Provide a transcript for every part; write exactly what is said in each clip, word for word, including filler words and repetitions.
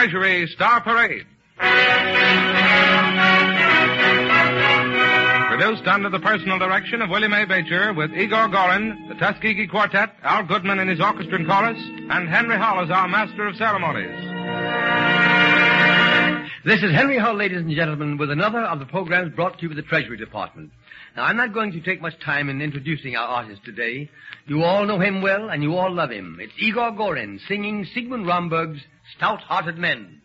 Treasury Star Parade. Produced under the personal direction of William A. Beecher with Igor Gorin, the Tuskegee Quartet, Al Goodman and his orchestra and chorus, and Henry Hull as our master of ceremonies. This is Henry Hull, ladies and gentlemen, with another of the programs brought to you by the Treasury Department. Now, I'm not going to take much time in introducing our artist today. You all know him well, and you all love him. It's Igor Gorin singing Sigmund Romberg's Stout-Hearted Men.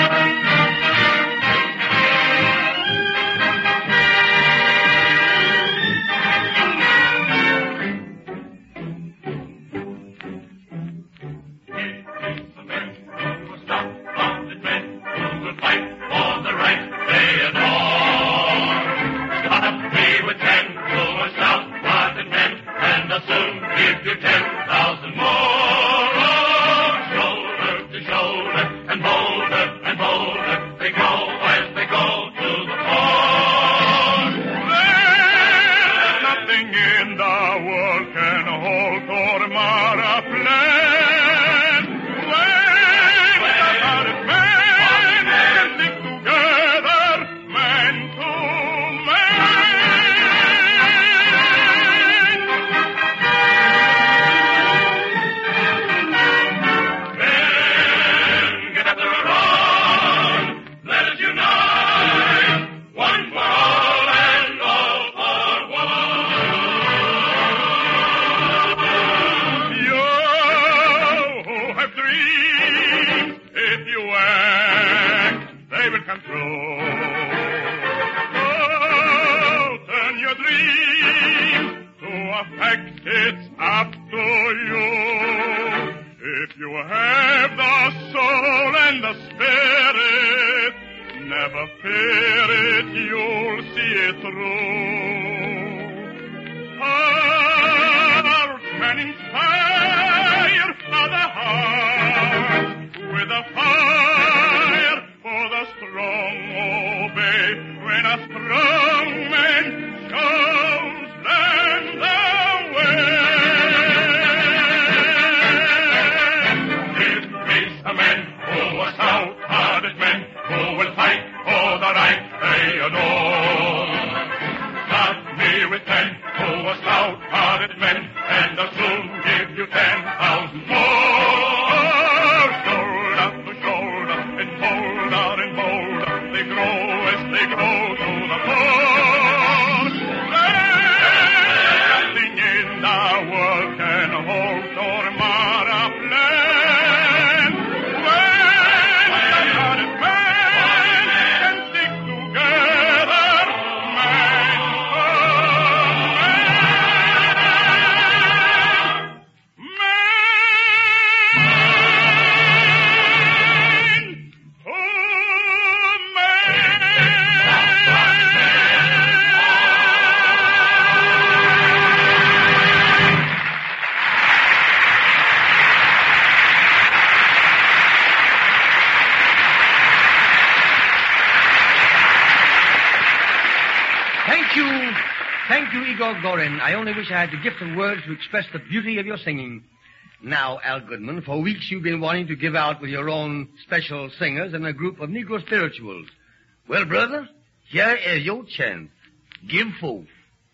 Gorin, I only wish I had the gift of words to express the beauty of your singing. Now, Al Goodman, for weeks you've been wanting to give out with your own special singers and a group of Negro spirituals. Well, brother, here is your chance. Give forth.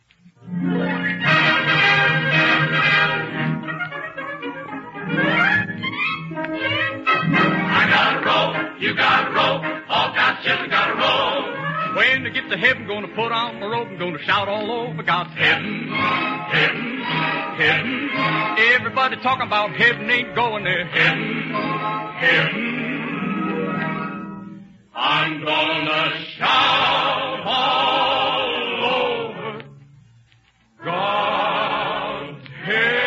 I gotta roll, you gotta roll, all God's children gotta roll. When to get to heaven, gonna put on the robe and gonna shout all over God's heaven, heaven, heaven. Everybody talking about heaven ain't going there. Heaven, heaven. I'm gonna shout all over God's heaven.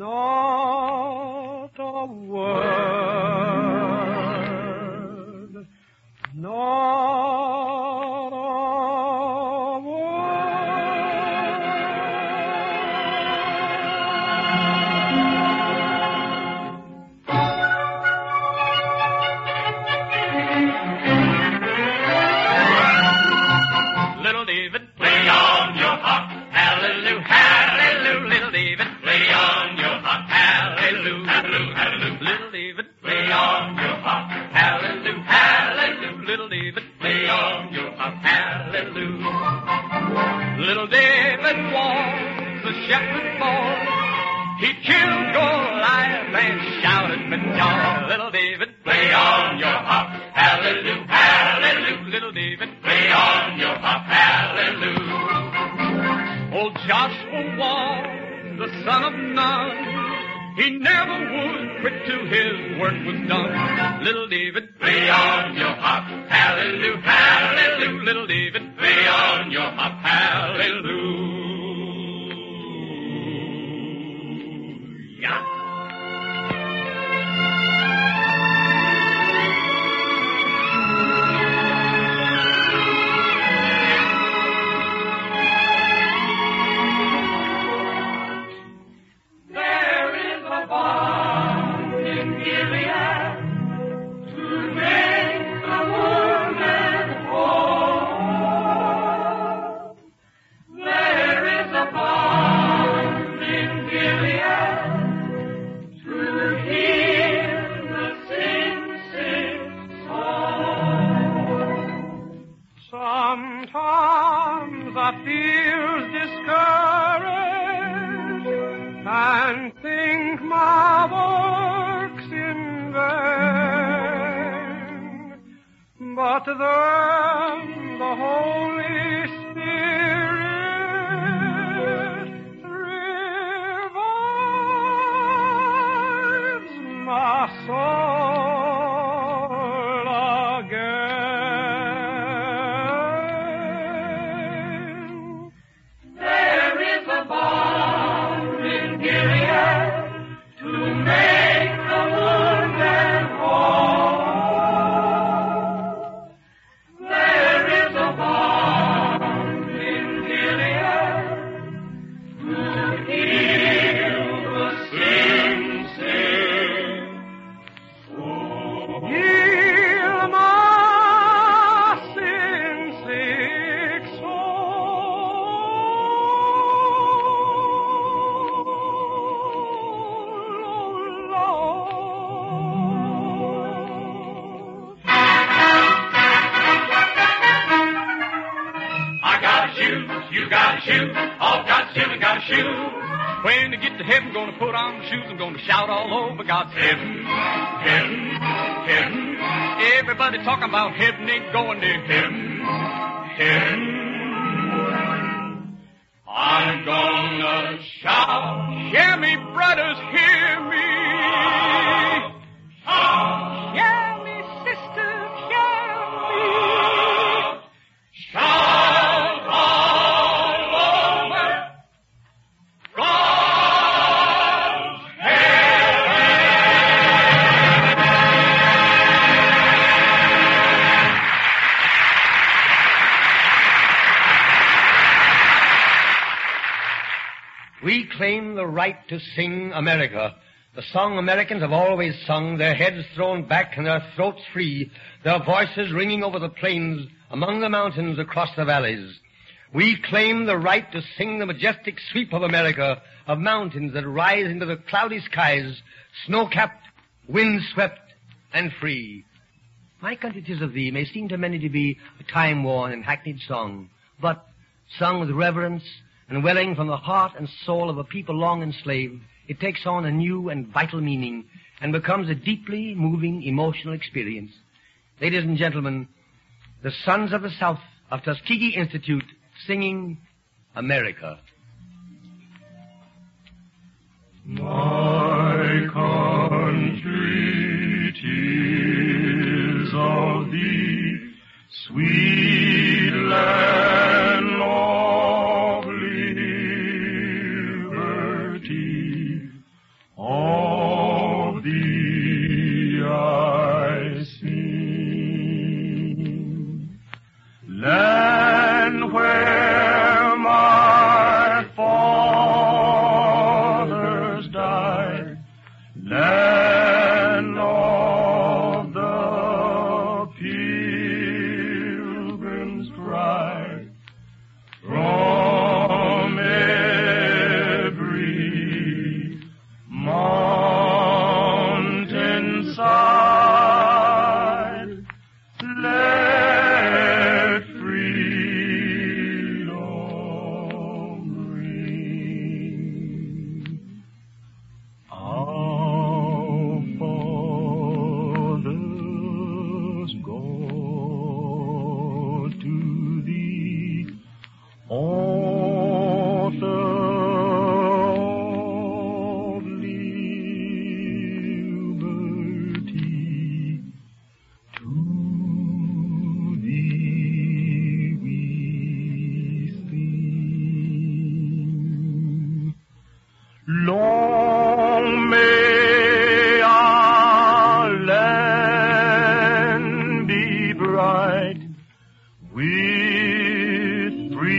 not a word, not a Little David, play on your harp, hallelujah, hallelujah. Little David, play on your harp, hallelujah, hallelujah, hallelujah. Little David, play on your harp, hallelujah, hallelujah. Little David, play on your harp, hallelujah. Little David was a shepherd boy. He killed Goliath and shouted with joy. Little David, play on your harp, hallelujah, hallelujah. Little David, play on your harp, hallelujah. Old Joshua was the son of Nun. He never would quit till his work was done. Little David, play on your harp, hallelujah, hallelujah. Little David, play on your harp, hallelujah. Sometimes I feel discouraged and think my work's in vain. But then the Holy Spirit revives my soul again. There is a balm in Gilead to make the wounded whole. There is a balm in Gilead to heal the sin sick soul. Heal my sin sick I got a shoe, you got a shoe, all God's children got a shoe. When you get to heaven, gonna put on my shoes, I'm gonna shout all over God's heaven, heaven, heaven. Everybody talking about heaven ain't going to heaven, heaven. I'm gonna shout, hear me, brothers, hear me. Shout, hear me, sisters, hear me. Shout all over God's We claim the right to sing America. The song Americans have always sung, their heads thrown back and their throats free, their voices ringing over the plains, among the mountains, across the valleys. We claim the right to sing the majestic sweep of America, of mountains that rise into the cloudy skies, snow-capped, wind-swept, and free. My Country 'Tis of Thee may seem to many to be a time-worn and hackneyed song, but sung with reverence and welling from the heart and soul of a people long enslaved, it takes on a new and vital meaning and becomes a deeply moving emotional experience. Ladies and gentlemen, the Sons of the South of Tuskegee Institute singing America. My country, 'tis of thee, sweet land of liberty. land of the pilgrim's pride, from every mountainside, let freedom ring. Our fathers go to thee, author of liberty, to thee we sing. Long may our land be bright with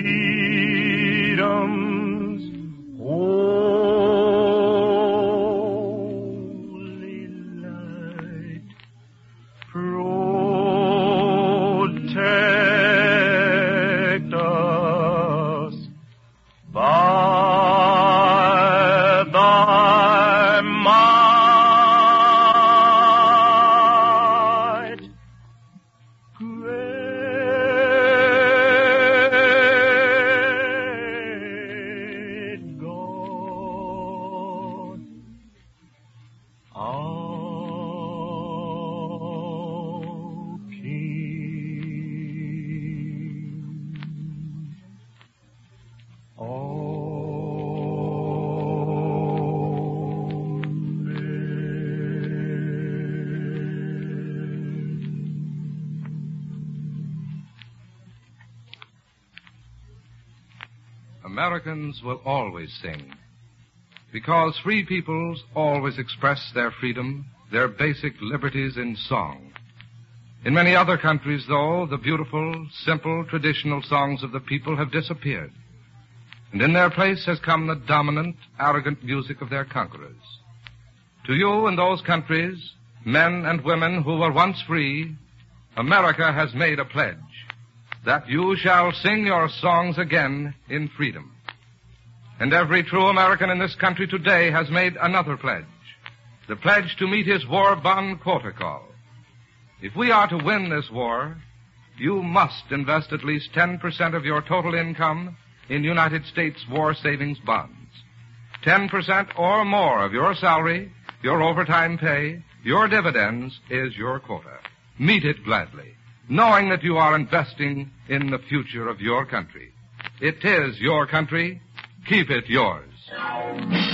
freedom's holy light. Protect us by thy might. Great God, our King. Americans will always sing, because free peoples always express their freedom, their basic liberties in song. In many other countries, though, the beautiful, simple, traditional songs of the people have disappeared, and in their place has come the dominant, arrogant music of their conquerors. To you in those countries, men and women who were once free, America has made a pledge that you shall sing your songs again in freedom. And every true American in this country today has made another pledge, the pledge to meet his war bond quota call. If we are to win this war, you must invest at least ten percent of your total income in United States war savings bonds. ten percent or more of your salary, your overtime pay, your dividends is your quota. Meet it gladly, knowing that you are investing in the future of your country. It is your country. Keep it yours.